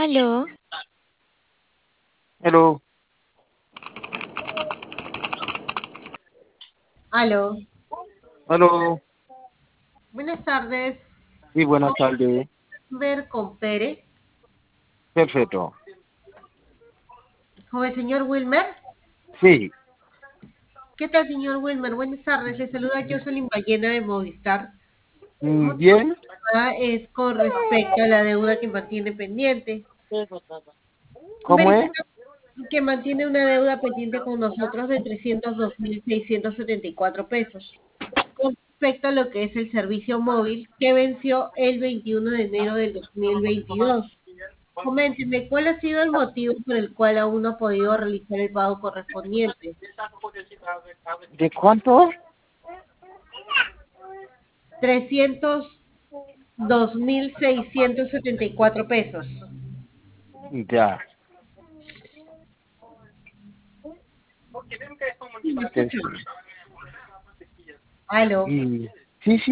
Aló, Hello, Aló, hello, buenas tardes. sí, buenas Joven tardes. Ver con Pere. Perfecto. Joven señor Wilmer. Sí, ¿Qué tal, señor Wilmer? Buenas tardes. Le saluda Jocelyn Ballena de Movistar. El motivo de bien. mi llamada es con respecto a la deuda que mantiene pendiente. ¿Cómo es? Verifica que mantiene una deuda pendiente con nosotros de 302.674 pesos. Con respecto a lo que es el servicio móvil que venció el 21 de enero del 2022. Coménteme, ¿cuál ha sido el motivo por el cual aún no ha podido realizar el pago correspondiente? ¿De cuánto? 302.674 pesos. Ya. Sí, me que escucha. sí. Aló. Y, sí, sí.